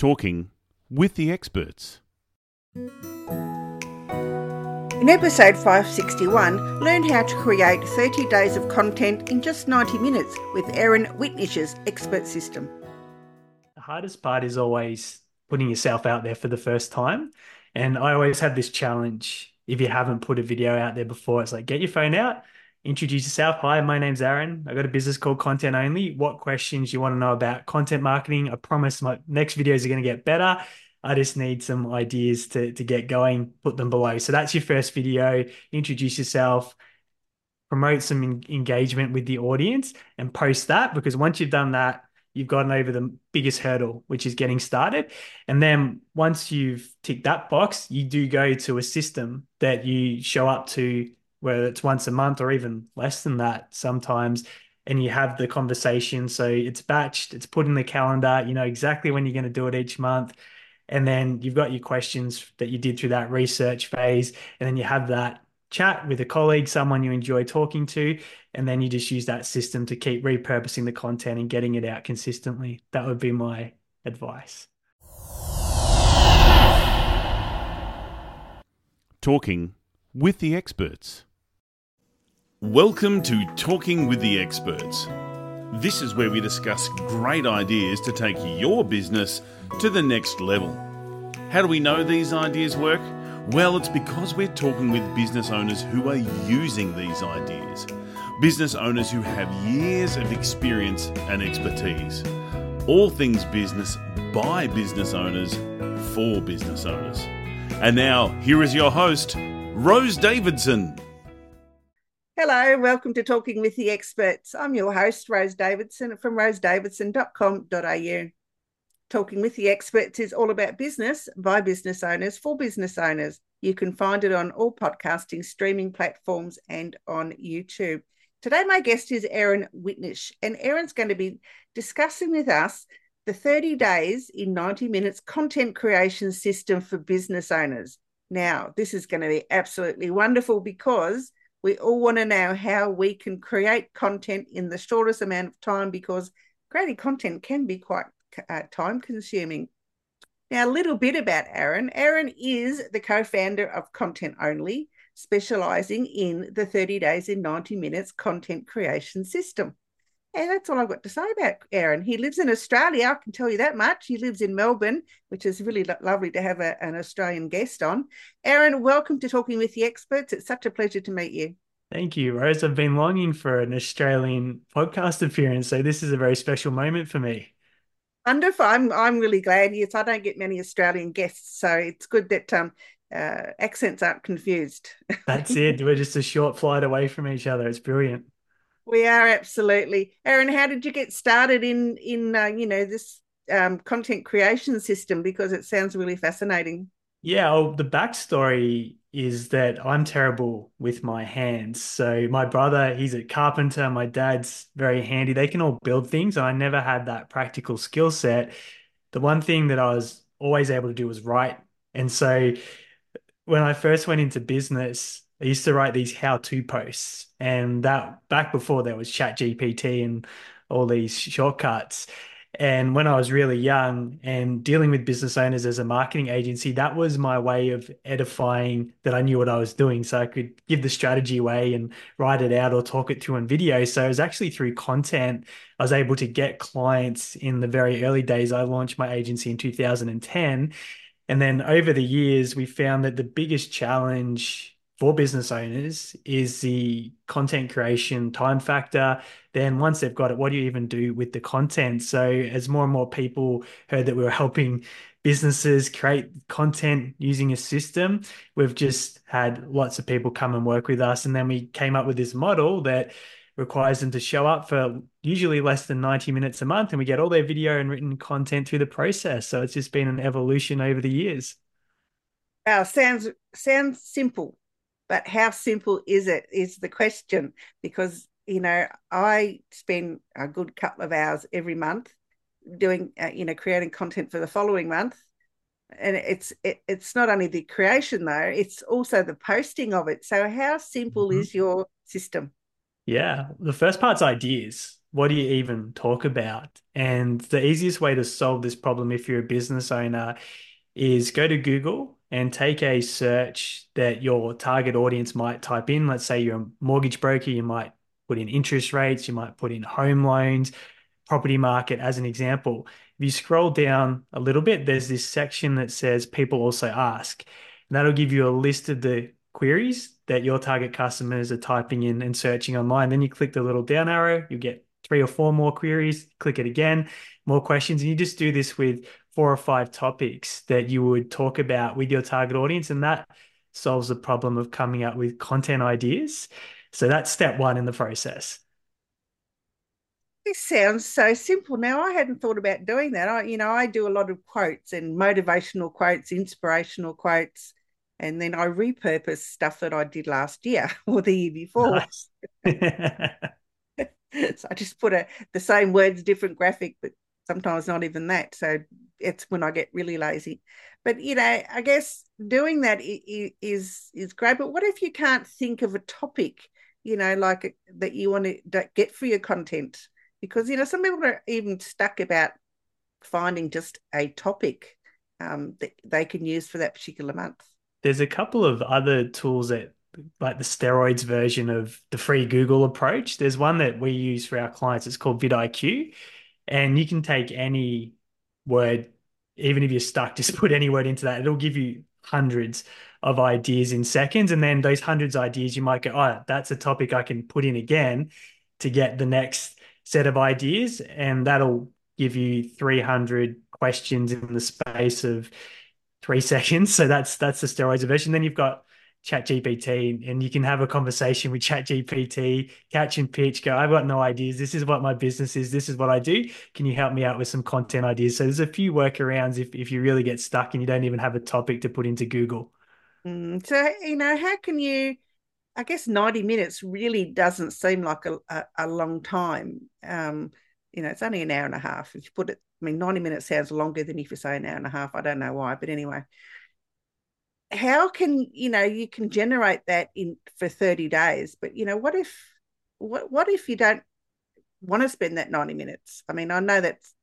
Talking with the experts. In episode 561, learn how to create 30 days of content in just 90 minutes with Aaron Whitnish's expert system. The hardest part is always putting yourself out there for the first time. And I always have this challenge. If you haven't put a video out there before, it's like, get your phone out, introduce yourself. Hi, my name's Aaron. I got a business called Content Only. What questions you want to know about content marketing? I promise my next videos are going to get better. I just need some ideas to get going, put them below. So that's your first video. Introduce yourself, promote some engagement with the audience and post that, because once you've done that, you've gotten over the biggest hurdle, which is getting started. And then once you've ticked that box, you do go to a system that you show up to, whether it's once a month or even less than that sometimes, and you have the conversation. So it's batched, it's put in the calendar, you know exactly when you're going to do it each month. And then you've got your questions that you did through that research phase. And then you have that chat with a colleague, someone you enjoy talking to, and then you just use that system to keep repurposing the content and getting it out consistently. That would be my advice. Talking with the experts. Welcome to Talking with the Experts. This is where we discuss great ideas to take your business to the next level. How do we know these ideas work? Well, it's because we're talking with business owners who are using these ideas. Business owners who have years of experience and expertise. All things business by business owners for business owners. And now, here is your host, Rose Davidson. Hello, welcome to Talking with the Experts. I'm your host, Rose Davidson from rosedavidson.com.au. Talking with the Experts is all about business by business owners for business owners. You can find it on all podcasting streaming platforms and on YouTube. Today, my guest is Aaron Whitnish, and Aaron's going to be discussing with us the 30 days in 90 minutes content creation system for business owners. Now, this is going to be absolutely wonderful because we all want to know how we can create content in the shortest amount of time, because creating content can be quite time consuming. Now, a little bit about Aaron. Aaron is the co-founder of Content Only, specializing in the 30 days in 90 minutes content creation system. And that's all I've got to say about Aaron. He lives in Australia, I can tell you that much. He lives in Melbourne, which is really lovely to have an Australian guest on. Aaron, welcome to Talking with the Experts. It's such a pleasure to meet you. Thank you, Rose. I've been longing for an Australian podcast appearance, so this is a very special moment for me. Wonderful. I'm really glad. Yes, I don't get many Australian guests, so it's good that accents aren't confused. That's it. We're just a short flight away from each other. It's brilliant. We are, absolutely. Aaron, how did you get started in this content creation system? Because it sounds really fascinating. Yeah, well, the backstory is that I'm terrible with my hands. So my brother, he's a carpenter. My dad's very handy. They can all build things. And I never had that practical skill set. The one thing that I was always able to do was write. And so when I first went into business, I used to write these how-to posts. And that back before there was ChatGPT and all these shortcuts. And when I was really young and dealing with business owners as a marketing agency, that was my way of edifying that I knew what I was doing. So I could give the strategy away and write it out or talk it through on video. So it was actually through content, I was able to get clients in the very early days. I launched my agency in 2010. And then over the years, we found that the biggest challenge for business owners is the content creation time factor. Then once they've got it, what do you even do with the content? So as more and more people heard that we were helping businesses create content using a system, we've just had lots of people come and work with us. And then we came up with this model that requires them to show up for usually less than 90 minutes a month, and we get all their video and written content through the process. So it's just been an evolution over the years. Wow, sounds simple. But how simple is it is the question, because, I spend a good couple of hours every month doing, creating content for the following month. And it's not only the creation, though, it's also the posting of it. So how simple is your system? Yeah, the first part's ideas. What do you even talk about? And the easiest way to solve this problem if you're a business owner is go to Google and take a search that your target audience might type in. Let's say you're a mortgage broker, you might put in interest rates, you might put in home loans, property market as an example. If you scroll down a little bit, there's this section that says people also ask. And that'll give you a list of the queries that your target customers are typing in and searching online. Then you click the little down arrow, you get three or four more queries, click it again, more questions. And you just do this with four or five topics that you would talk about with your target audience. And that solves the problem of coming up with content ideas. So that's step one in the process. This sounds so simple. Now, I hadn't thought about doing that. I do a lot of quotes and motivational quotes, inspirational quotes, and then I repurpose stuff that I did last year or the year before. Nice. So I just put the same words, different graphic, but sometimes not even that. So it's when I get really lazy. But I guess doing that is great. But what if you can't think of a topic, like that you want to get for your content? Because some people are even stuck about finding just a topic that they can use for that particular month. There's a couple of other tools that like the steroids version of the free Google approach. There's one that we use for our clients. It's called vidIQ. And you can take any word, even if you're stuck, just put any word into that. It'll give you hundreds of ideas in seconds. And then those hundreds of ideas, you might go, oh, that's a topic I can put in again to get the next set of ideas. And that'll give you 300 questions in the space of 3 seconds. So that's the steroids version. Then you've got ChatGPT, and you can have a conversation with ChatGPT, catch and pitch, go, I've got no ideas. This is what my business is. This is what I do. Can you help me out with some content ideas? So there's a few workarounds if you really get stuck and you don't even have a topic to put into Google. So, how can you, I guess 90 minutes really doesn't seem like a long time. It's only an hour and a half. If you put it, I mean, 90 minutes sounds longer than if you say an hour and a half. I don't know why, but anyway, how can, you can generate that in for 30 days, but what if you don't want to spend that 90 minutes? I mean, I know that's,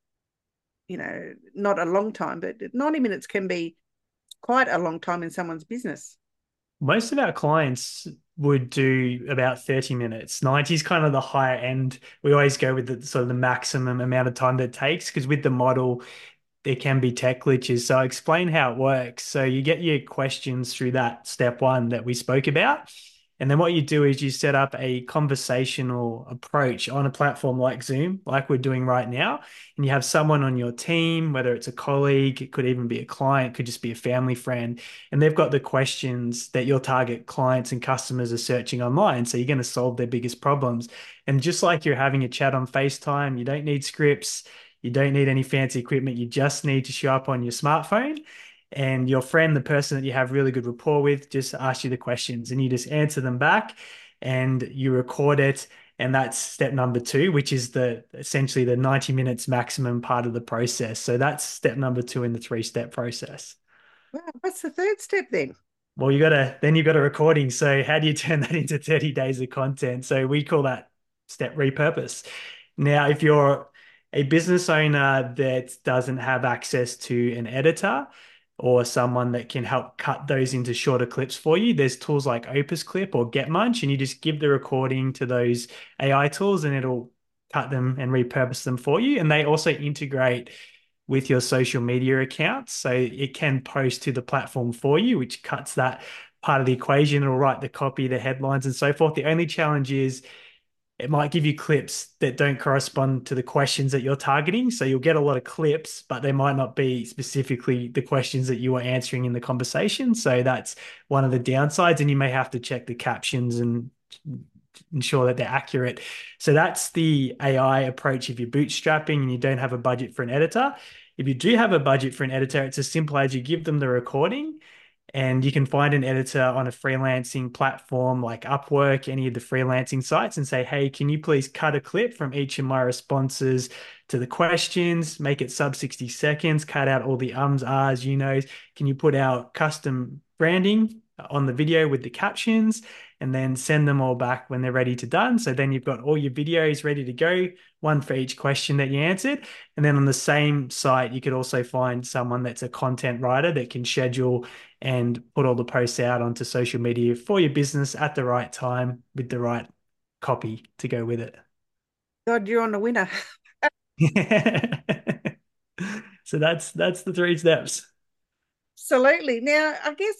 not a long time, but 90 minutes can be quite a long time in someone's business. Most of our clients would do about 30 minutes. 90 is kind of the higher end. We always go with the sort of the maximum amount of time that it takes because with the model, there can be tech glitches. So I'll explain how it works. So you get your questions through that step one that we spoke about. And then what you do is you set up a conversational approach on a platform like Zoom, like we're doing right now. And you have someone on your team, whether it's a colleague, it could even be a client, could just be a family friend. And they've got the questions that your target clients and customers are searching online. So you're going to solve their biggest problems. And just like you're having a chat on FaceTime, you don't need scripts. You don't need any fancy equipment. You just need to show up on your smartphone and your friend, the person that you have really good rapport with, just asks you the questions and you just answer them back and you record it. And that's step number two, which is the essentially the 90 minutes maximum part of the process. So that's step number two in the three-step process. Wow, what's the third step then? Well, you've got a recording. So how do you turn that into 30 days of content? So we call that step repurpose. Now, if you're a business owner that doesn't have access to an editor or someone that can help cut those into shorter clips for you, there's tools like Opus Clip or GetMunch, and you just give the recording to those AI tools and it'll cut them and repurpose them for you. And they also integrate with your social media accounts. So it can post to the platform for you, which cuts that part of the equation. It'll write the copy, the headlines, and so forth. The only challenge is it might give you clips that don't correspond to the questions that you're targeting. So you'll get a lot of clips, but they might not be specifically the questions that you were answering in the conversation. So that's one of the downsides. And you may have to check the captions and ensure that they're accurate. So that's the AI approach if you're bootstrapping and you don't have a budget for an editor. If you do have a budget for an editor, it's as simple as you give them the recording and you can find an editor on a freelancing platform like Upwork, any of the freelancing sites, and say, hey, can you please cut a clip from each of my responses to the questions, make it sub 60 seconds, cut out all the ums, ahs, you knows. Can you put our custom branding on the video with the captions, and then send them all back when they're ready to done. So then you've got all your videos ready to go, one for each question that you answered. And then on the same site, you could also find someone that's a content writer that can schedule and put all the posts out onto social media for your business at the right time with the right copy to go with it. God, you're on a winner. So that's the three steps. Absolutely. Now,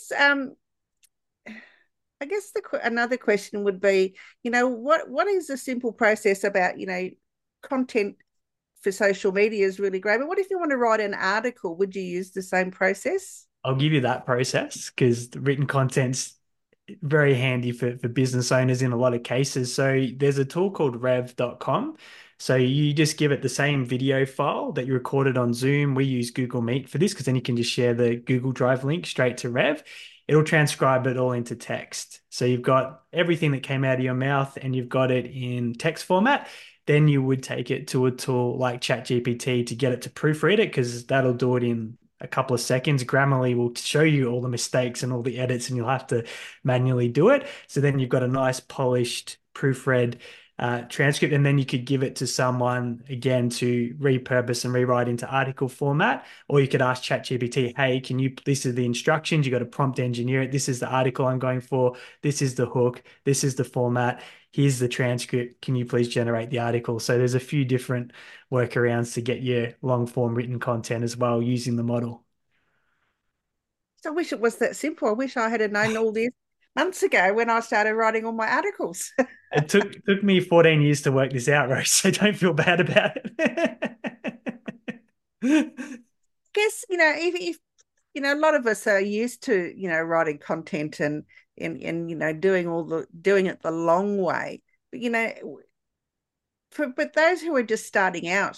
I guess another question would be, what is the simple process about, content for social media is really great, but what if you want to write an article? Would you use the same process? I'll give you that process because the written content's very handy for business owners in a lot of cases. So there's a tool called rev.com. So you just give it the same video file that you recorded on Zoom. We use Google Meet for this because then you can just share the Google Drive link straight to Rev. It'll transcribe it all into text. So you've got everything that came out of your mouth and you've got it in text format. Then you would take it to a tool like ChatGPT to get it to proofread it because that'll do it in a couple of seconds. Grammarly will show you all the mistakes and all the edits, and you'll have to manually do it. So then you've got a nice polished proofread transcript, and then you could give it to someone again to repurpose and rewrite into article format. Or you could ask ChatGPT, hey, can you, this is the instructions, you got to prompt engineer it. This is the article I'm going for. This is the hook. This is the format. Here's the transcript. Can you please generate the article? So there's a few different workarounds to get your long form written content as well using the model. So I wish it was that simple. I wish I had known all this months ago when I started writing all my articles. It took me 14 years to work this out, Rose, so don't feel bad about it. Guess, if a lot of us are used to, writing content and doing it the long way. But, but those who are just starting out,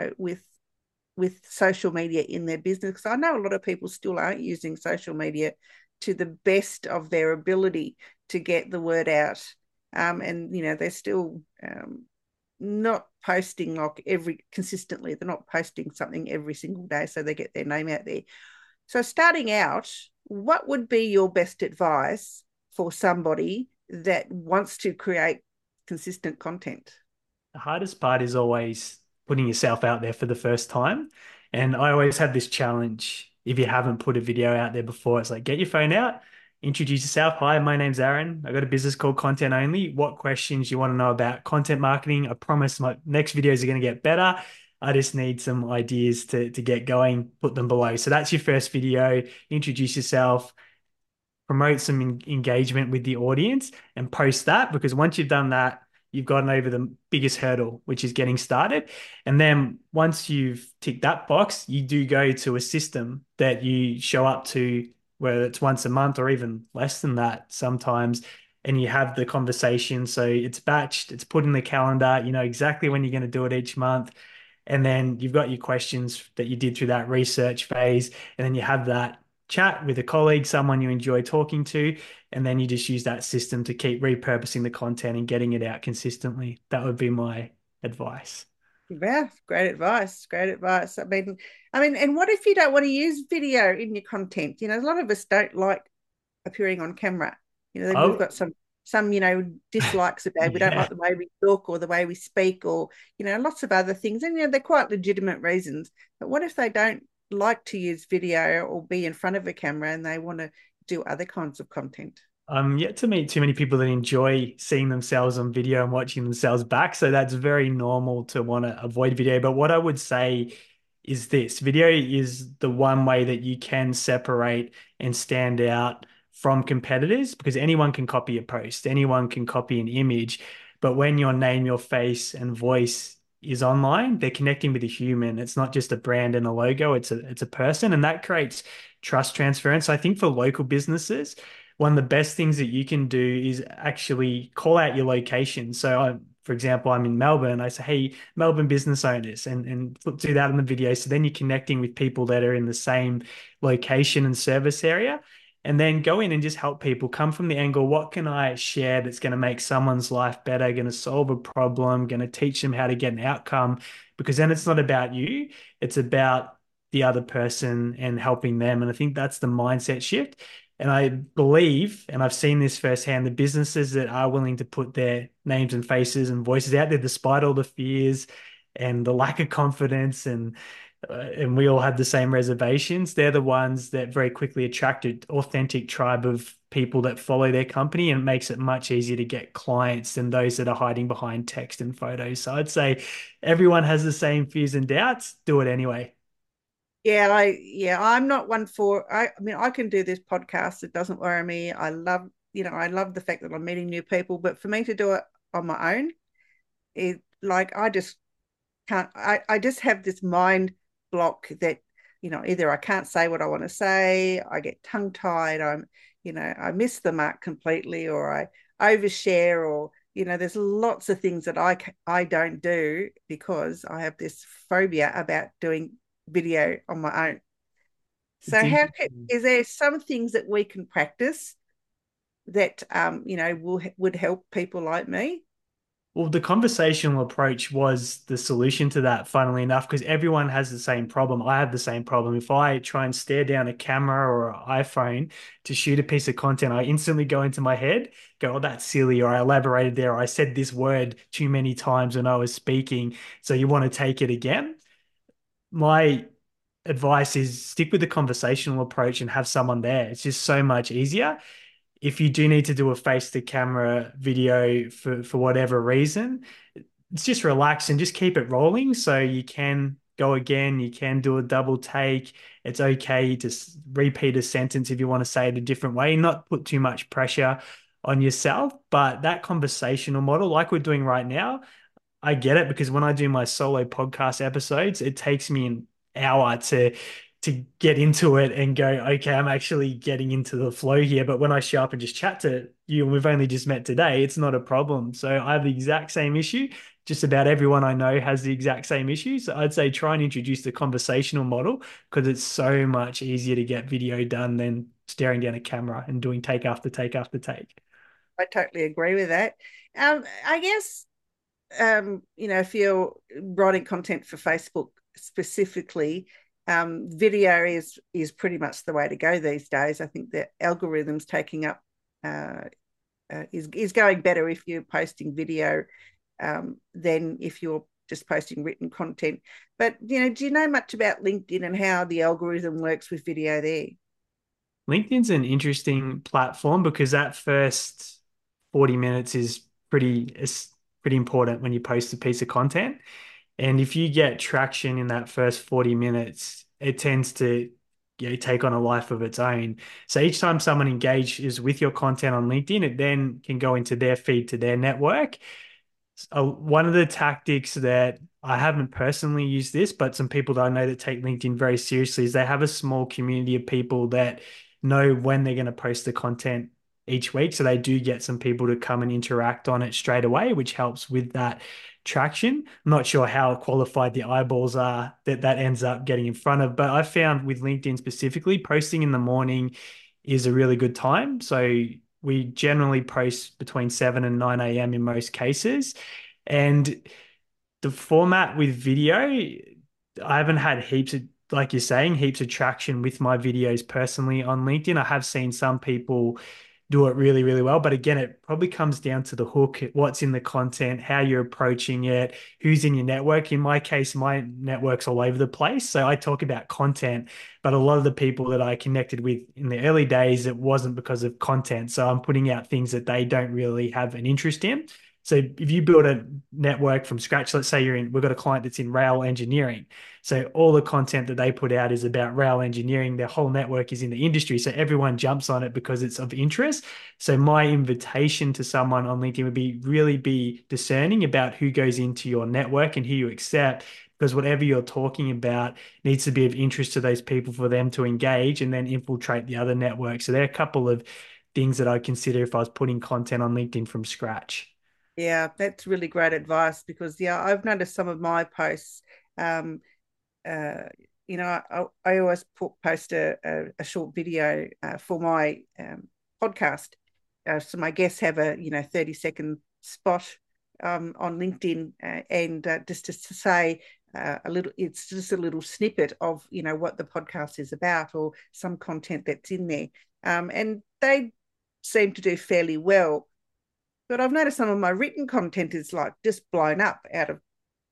with social media in their business, because I know a lot of people still aren't using social media to the best of their ability to get the word out. And they're still not posting consistently. They're not posting something every single day so they get their name out there. So starting out, what would be your best advice for somebody that wants to create consistent content? The hardest part is always putting yourself out there for the first time. And I always have this challenge. If you haven't put a video out there before, it's like, get your phone out, introduce yourself. Hi, my name's Aaron. I got a business called Content Only. What questions you want to know about content marketing? I promise my next videos are going to get better. I just need some ideas to get going, put them below. So that's your first video. Introduce yourself, promote some engagement with the audience, and post that, because once you've done that, you've gotten over the biggest hurdle, which is getting started. And then once you've ticked that box, you do go to a system that you show up to, whether it's once a month or even less than that sometimes, and you have the conversation. So it's batched, it's put in the calendar, you know exactly when you're going to do it each month. And then you've got your questions that you did through that research phase. And then you have that chat with a colleague, someone you enjoy talking to, and then you just use that system to keep repurposing the content and getting it out consistently. That would be my advice. Yeah, great advice. Great advice. And what if you don't want to use video in your content? A lot of us don't like appearing on camera. We've got some dislikes about it. We don't like the way we talk or the way we speak, or lots of other things, and they're quite legitimate reasons. But what if they don't like to use video or be in front of a camera and they want to do other kinds of content? I'm yet to meet too many people that enjoy seeing themselves on video and watching themselves back. So that's very normal to want to avoid video. But what I would say is this: video is the one way that you can separate and stand out from competitors, because anyone can copy a post, anyone can copy an image. But when your name, your face, and voice is online, they're connecting with a human. It's not just a brand and a logo, it's a person, and that creates trust transference. I think for local businesses, one of the best things that you can do is actually call out your location. So for example, I'm in Melbourne. I say, hey, Melbourne business owners, and do that in the video. So then you're connecting with people that are in the same location and service area. And then go in and just help people. Come from the angle, what can I share that's going to make someone's life better, going to solve a problem, going to teach them how to get an outcome? Because then it's not about you, it's about the other person and helping them. And I think that's the mindset shift. And I believe, and I've seen this firsthand, the businesses that are willing to put their names and faces and voices out there, despite all the fears and the lack of confidence, and we all had the same reservations, they're the ones that very quickly attract an authentic tribe of people that follow their company, and it makes it much easier to get clients than those that are hiding behind text and photos. So I'd say everyone has the same fears and doubts. Do it anyway. I'm not one for I mean I can do this podcast. It doesn't worry me. I love the fact that I'm meeting new people, but for me to do it on my own, I just can't. I just have this mind block that, either I can't say what I want to say, I get tongue tied, I miss the mark completely, or I overshare, or there's lots of things that I don't do because I have this phobia about doing video on my own. It's So interesting. is there some things that we can practice that would help people like me? Well, the conversational approach was the solution to that, funnily enough, because everyone has the same problem. I have the same problem. If I try and stare down a camera or an iPhone to shoot a piece of content, I instantly go into my head, go, oh, that's silly, or I elaborated there, or I said this word too many times when I was speaking. So you want to take it again? My advice is stick with the conversational approach and have someone there. It's just so much easier. If you do need to do a face to camera video for whatever reason, it's just relax and just keep it rolling. So you can go again, you can do a double take. It's okay to repeat a sentence if you want to say it a different way, not put too much pressure on yourself. But that conversational model, like we're doing right now, I get it, because when I do my solo podcast episodes, it takes me an hour to get into it and go, okay, I'm actually getting into the flow here. But when I show up and just chat to you, and we've only just met today, it's not a problem. So I have the exact same issue. Just about everyone I know has the exact same issue. So I'd say try and introduce the conversational model, because it's so much easier to get video done than staring down a camera and doing take after take after take. I totally agree with that. I guess if you're writing content for Facebook specifically, video is pretty much the way to go these days. I think the algorithms taking up uh, is going better if you're posting video than if you're just posting written content. But do you know much about LinkedIn and how the algorithm works with video there? LinkedIn's an interesting platform because that first 40 minutes is pretty important when you post a piece of content. And if you get traction in that first 40 minutes, it tends to take on a life of its own. So each time someone engages with your content on LinkedIn, it then can go into their feed to their network. One of the tactics that I haven't personally used this, but some people that I know that take LinkedIn very seriously, is they have a small community of people that know when they're going to post the content each week. So they do get some people to come and interact on it straight away, which helps with that traction. I'm not sure how qualified the eyeballs are that ends up getting in front of, but I found with LinkedIn specifically, posting in the morning is a really good time. So we generally post between 7 and 9 a.m. in most cases. And the format with video, I haven't had heaps of, like you're saying, heaps of traction with my videos personally on LinkedIn. I have seen some people do it really, really well. But again, it probably comes down to the hook, what's in the content, how you're approaching it, who's in your network. In my case, my network's all over the place. So I talk about content, but a lot of the people that I connected with in the early days, it wasn't because of content. So I'm putting out things that they don't really have an interest in. So if you build a network from scratch, let's say we've got a client that's in rail engineering. So all the content that they put out is about rail engineering. Their whole network is in the industry. So everyone jumps on it because it's of interest. So my invitation to someone on LinkedIn would be really be discerning about who goes into your network and who you accept, because whatever you're talking about needs to be of interest to those people for them to engage and then infiltrate the other networks. So there are a couple of things that I consider if I was putting content on LinkedIn from scratch. Yeah, that's really great advice because I've noticed some of my posts. Um, uh, I always post a short video for my podcast. So my guests have a 30-second spot on LinkedIn, and just to say a little, it's just a little snippet of, what the podcast is about or some content that's in there. And they seem to do fairly well. But I've noticed some of my written content is like just blown up out of,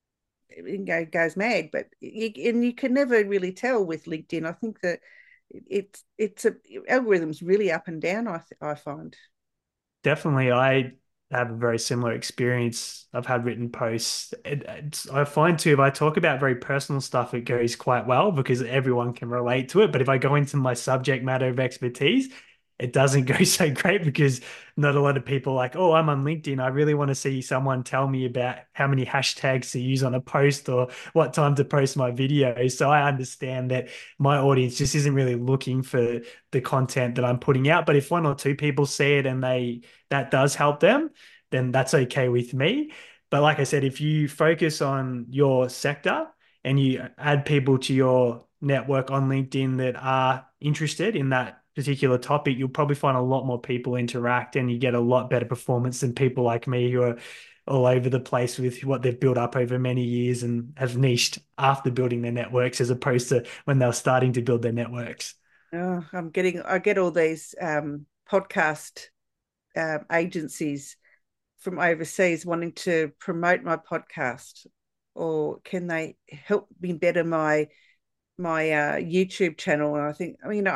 goes mad. But you can never really tell with LinkedIn. I think that it's a algorithm's really up and down. I find. Definitely, I have a very similar experience. I've had written posts. I find too, if I talk about very personal stuff, it goes quite well because everyone can relate to it. But if I go into my subject matter of expertise, it doesn't go so great because not a lot of people are like, oh, I'm on LinkedIn. I really want to see someone tell me about how many hashtags to use on a post or what time to post my video. So I understand that my audience just isn't really looking for the content that I'm putting out. But if one or two people see it and that does help them, then that's okay with me. But like I said, if you focus on your sector and you add people to your network on LinkedIn that are interested in that particular topic, you'll probably find a lot more people interact and you get a lot better performance than people like me who are all over the place with what they've built up over many years and have niched after building their networks as opposed to when they were starting to build their networks. Oh, I get all these podcast agencies from overseas wanting to promote my podcast, or can they help me better my YouTube channel? And I think,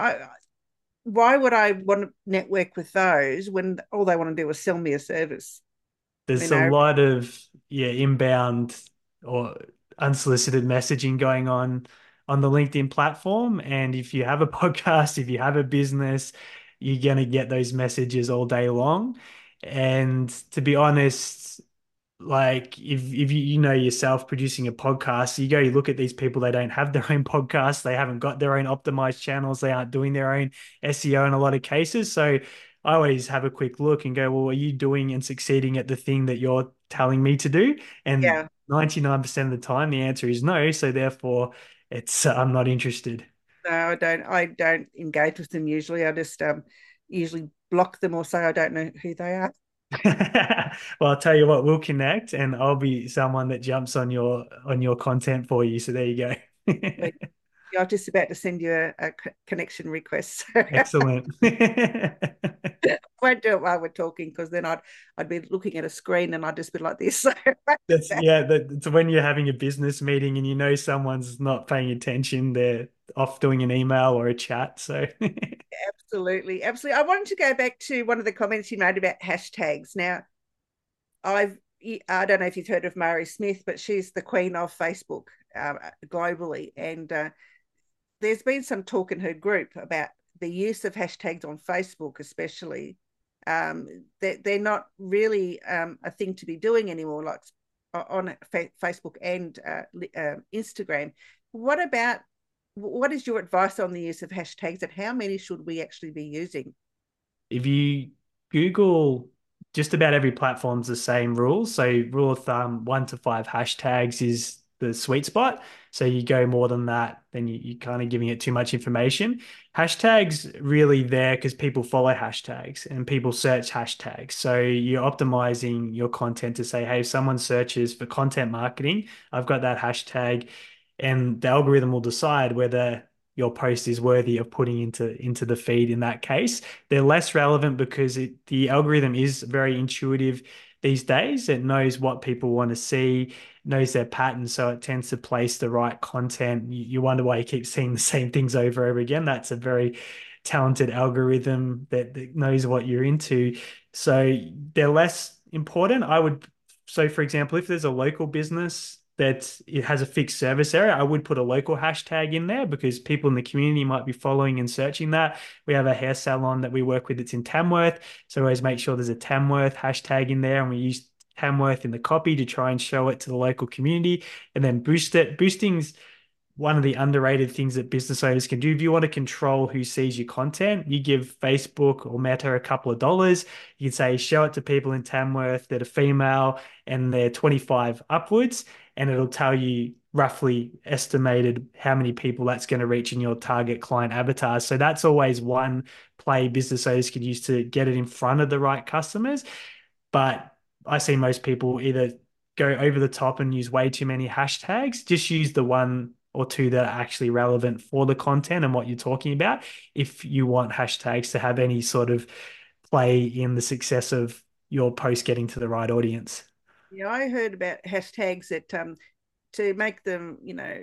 why would I want to network with those when all they want to do is sell me a service? There's a lot of inbound or unsolicited messaging going on the LinkedIn platform. And if you have a podcast, if you have a business, you're going to get those messages all day long. And to be honest, like if you know yourself producing a podcast, you look at these people, they don't have their own podcast, they haven't got their own optimized channels, they aren't doing their own SEO in a lot of cases. So I always have a quick look and go, well, are you doing and succeeding at the thing that you're telling me to do? And Yeah. 99% of the time the answer is no. So therefore it's I'm not interested. No, I don't engage with them usually. I just usually block them or say I don't know who they are. Well, I'll tell you what, we'll connect and I'll be someone that jumps on your content for you. So there you go. But yeah, I was just about to send you a connection request. Excellent. I won't do it while we're talking because then I'd be looking at a screen and I'd just be like this. That's when you're having a business meeting and you know someone's not paying attention, they're off doing an email or a chat. So Absolutely, absolutely. I wanted to go back to one of the comments you made about hashtags. Now, I've I don't know if you've heard of Mari Smith, but she's the queen of Facebook globally, and there's been some talk in her group about the use of hashtags on Facebook, especially. They're not really a thing to be doing anymore, like on Facebook and Instagram. What is your advice on the use of hashtags and how many should we actually be using? if you Google, just about every platform's the same rules. So rule of thumb, 1 to 5 hashtags is the sweet spot. So you go more than that, then you're kind of giving it too much information. Hashtags really there because people follow hashtags and people search hashtags. So you're optimizing your content to say, hey, if someone searches for content marketing, I've got that hashtag, and the algorithm will decide whether your post is worthy of putting into the feed in that case. They're less relevant because the algorithm is very intuitive these days. It knows what people want to see, knows their patterns, so it tends to place the right content. You wonder why you keep seeing the same things over and over again. That's a very talented algorithm that knows what you're into. So they're less important. So for example, if there's a local business that it has a fixed service area, I would put a local hashtag in there because people in the community might be following and searching that. We have a hair salon that we work with that's in Tamworth. So we always make sure there's a Tamworth hashtag in there and we use Tamworth in the copy to try and show it to the local community and then boost it. Boosting's one of the underrated things that business owners can do. If you want to control who sees your content, you give Facebook or Meta a couple of dollars. You can say, show it to people in Tamworth that are female and they're 25 upwards, and it'll tell you roughly estimated how many people that's going to reach in your target client avatar. So that's always one play business owners can use to get it in front of the right customers. But I see most people either go over the top and use way too many hashtags. Just use the one or two that are actually relevant for the content and what you're talking about. If you want hashtags to have any sort of play in the success of your post getting to the right audience. Yeah, I heard about hashtags that to make them,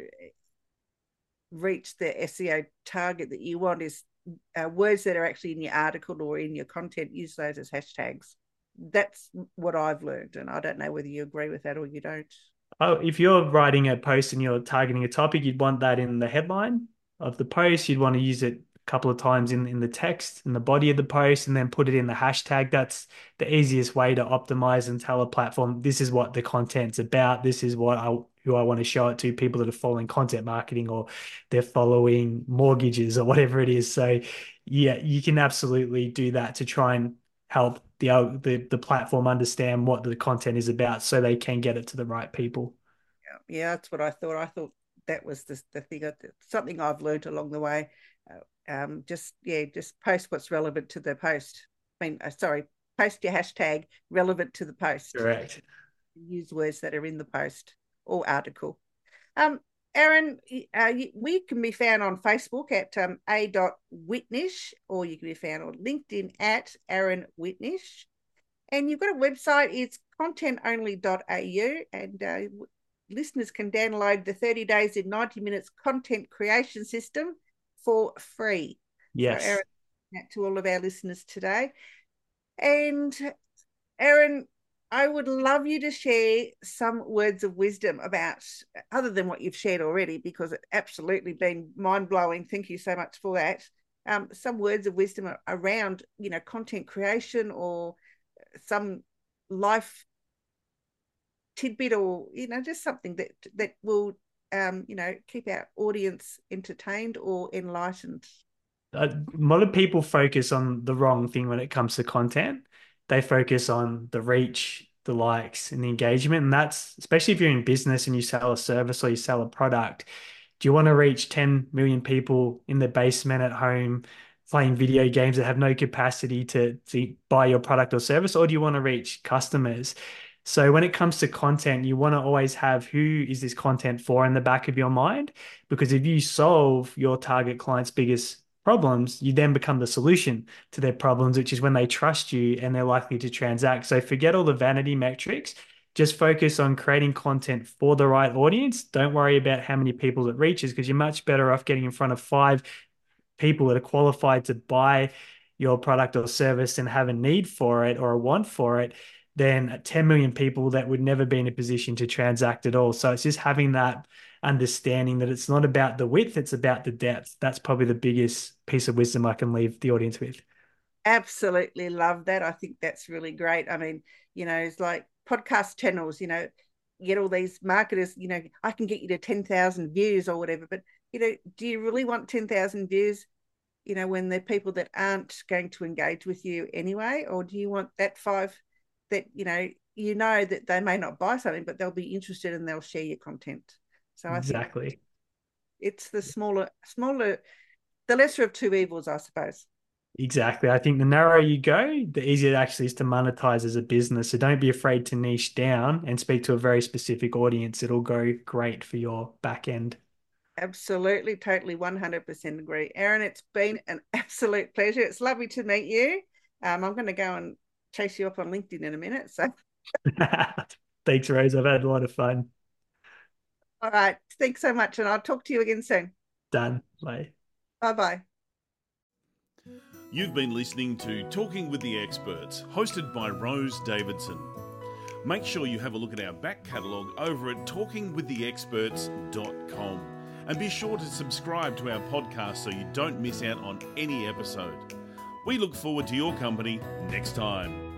reach the SEO target that you want is words that are actually in your article or in your content, use those as hashtags. That's what I've learned, and I don't know whether you agree with that or you don't. Oh, if you're writing a post and you're targeting a topic, you'd want that in the headline of the post. You'd want to use it a couple of times in the text, in the body of the post, and then put it in the hashtag. That's the easiest way to optimize and tell a platform, this is what the content's about. This is who I want to show it to, people that are following content marketing or they're following mortgages or whatever it is. So yeah, you can absolutely do that to try and help the platform understand what the content is about so they can get it to the right people. Yeah, that's what I thought. I thought that was the thing, something I've learned along the way. Just post what's relevant to the post. Post your hashtag relevant to the post. Correct. Use words that are in the post or article. Aaron, we can be found on Facebook at a.whitnish, or you can be found on LinkedIn at Aaron Whitnish. And you've got a website, it's contentonly.au, and listeners can download the 30 days in 90 minutes content creation system for free. Yes. So Aaron, that to all of our listeners today. And Aaron, I would love you to share some words of wisdom about, other than what you've shared already, because it's absolutely been mind-blowing. Thank you so much for that. Some words of wisdom around, content creation, or some life tidbit, or, just something that will, keep our audience entertained or enlightened. A lot of people focus on the wrong thing when it comes to content. They focus on the reach, the likes, and the engagement. And that's, especially if you're in business and you sell a service or you sell a product, do you want to reach 10 million people in their basement at home playing video games that have no capacity to buy your product or service? Or do you want to reach customers? So when it comes to content, you want to always have, who is this content for, in the back of your mind? Because if you solve your target client's biggest problems, you then become the solution to their problems, which is when they trust you and they're likely to transact. So forget all the vanity metrics. Just focus on creating content for the right audience. Don't worry about how many people it reaches, because you're much better off getting in front of 5 people that are qualified to buy your product or service and have a need for it or a want for it, than 10 million people that would never be in a position to transact at all. So it's just having that understanding that it's not about the width, it's about the depth. That's probably the biggest piece of wisdom I can leave the audience with. Absolutely love that. I think that's really great. I mean, it's like podcast channels, get all these marketers, I can get you to 10,000 views or whatever, but, do you really want 10,000 views, when they're people that aren't going to engage with you anyway? Or do you want that 5 that, that they may not buy something, but they'll be interested and they'll share your content? So Exactly. I think it's the smaller, the lesser of two evils, I suppose. Exactly. I think the narrower you go, the easier it actually is to monetize as a business. So don't be afraid to niche down and speak to a very specific audience. It'll go great for your back end. Absolutely, totally, 100% agree. Aaron, it's been an absolute pleasure. It's lovely to meet you. I'm going to go and chase you up on LinkedIn in a minute. So, thanks, Rose. I've had a lot of fun. all right. Thanks so much. And I'll talk to you again soon. Done. Bye. Bye-bye. You've been listening to Talking with the Experts, hosted by Rose Davidson. Make sure you have a look at our back catalogue over at talkingwiththeexperts.com, and be sure to subscribe to our podcast so you don't miss out on any episode. We look forward to your company next time.